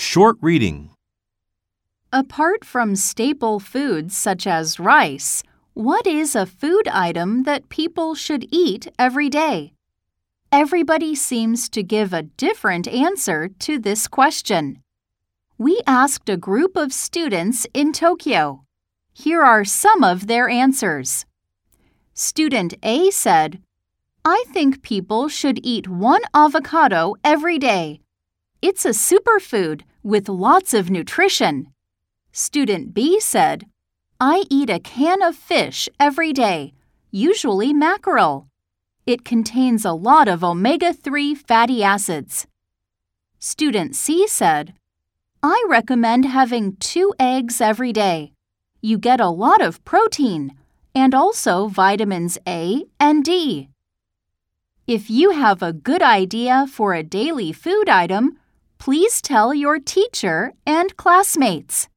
Short reading. Apart from staple foods such as rice, what is a food item that people should eat every day? Everybody seems to give a different answer to this question. We asked a group of students in Tokyo. Here are some of their answers. Student A said, "I think people should eat one avocado every day. It's a superfood with lots of nutrition." Student B said, "I eat a can of fish every day, usually mackerel. It contains a lot of omega-3 fatty acids." Student C said, "I recommend having 2 eggs every day. You get a lot of protein and also vitamins A and D." If you have a good idea for a daily food item, please tell your teacher and classmates.